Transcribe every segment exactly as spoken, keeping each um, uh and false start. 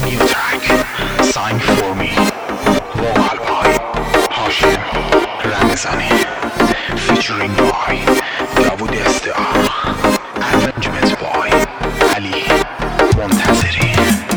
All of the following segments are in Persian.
New track Sign for me Vocal by Hashim Ramazani Featuring by Davud Estar Arrangement by Ali Montazeri.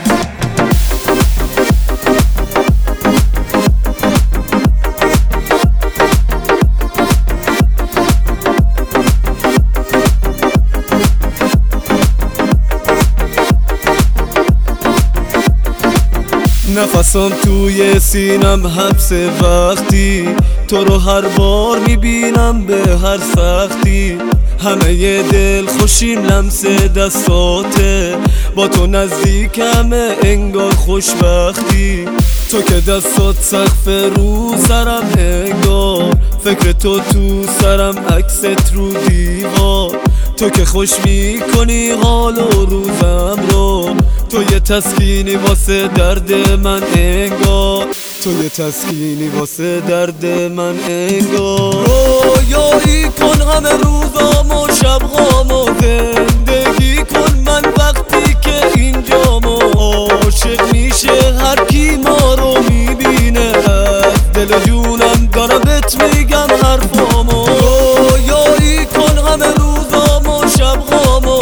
نفسم توی سینم حبسه وقتی تو رو هر بار میبینم به هر سختی. همه ی دل خوشیم لمس دستاته، با تو نزدیکم انگار خوشبختی. تو که دستات سقف رو سرم انگار، فکر تو تو سرم عکست رو دیوار. تو که خوش میکنی حال و روزم رو، تو یه تسکینی واسه درد من انگار، تو یه تسکینی واسه درد من انگار. رویایی کن همه روزام و شبهامو، زندگی کن من وقتی که اینجام و عاشق میشه هر کی ما رو میبینه. از دل و جونم دارم بهت میگم حرفامو. رویایی کن همه روزام و شبهامو،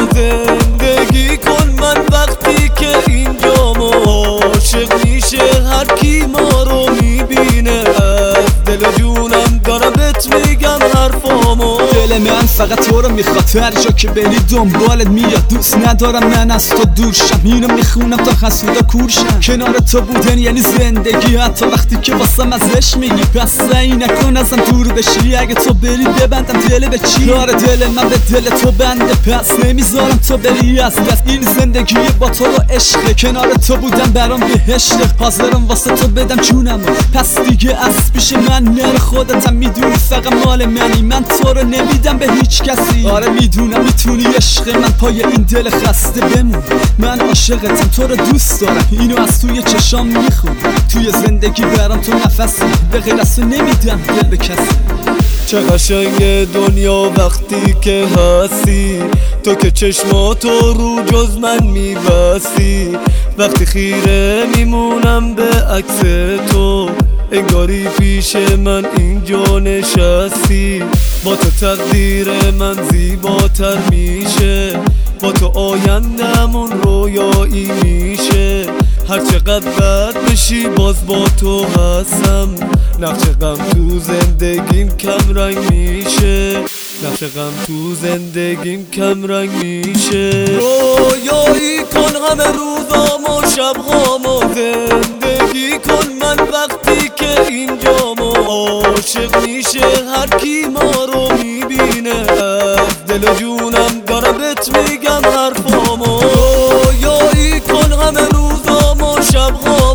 زندگی کن من وقتی که اینجام و عاشق میشه هر کی ما رو میبینه. از دل و جونم دارم بهت میگم حرفامو. دل من فقط تو رو میخواد، هر جا که بری دنبالت میاد. دوست ندارم من از تو دور شم، اینو میخونم تا حسودا کورشم. کنار تو بودن یعنی زندگی، حتی وقتی که واسم ازش میگی. پس سعی نکن ازم دور بشی، اگه تو بری ببندم دل به چی. یار دل من به دل تو بنده، پس نمیذارم تو بری از دست. این زندگی با تو رو عشقه، کنار تو بودم برام بهشته. حاضرم واسه تو بدم جونم، پس دیگه از پیش من نره. خودتم میدونی فقط مال منی، من تو رو نمیدم به هیچ کسی. آره میدونم میتونی عشق من پای این دل خسته بمون. من عاشقتم، تو رو دوست دارم، اینو از توی چشام میخونم. توی زندگی برام تو نفسی، به غیر از تو نمیدم دل به کسی. چه قشنگ دنیا وقتی که هستی، تو که چشماتو رو جز من میبستی. وقتی خیره میمونم به عکس تو، انگاری پیش من اینجا نشستی. با تو تقدیر من زیباتر میشه، با تو آیندمون رویایی میشه. هر چقدر بد بشی باز با تو هستم، نقش غم تو زندگیم کم رنگ میشه، نقش غم تو زندگیم کم رنگ میشه. رویایی کن همه روزام و شبهامو، زندگی کن من وقتی که اینجام و عاشق میشه هر کی ما رو میبینه. از دل و جونم دارم بهت میگم حرفامو. رویایی کن همه روزام و شبهامو،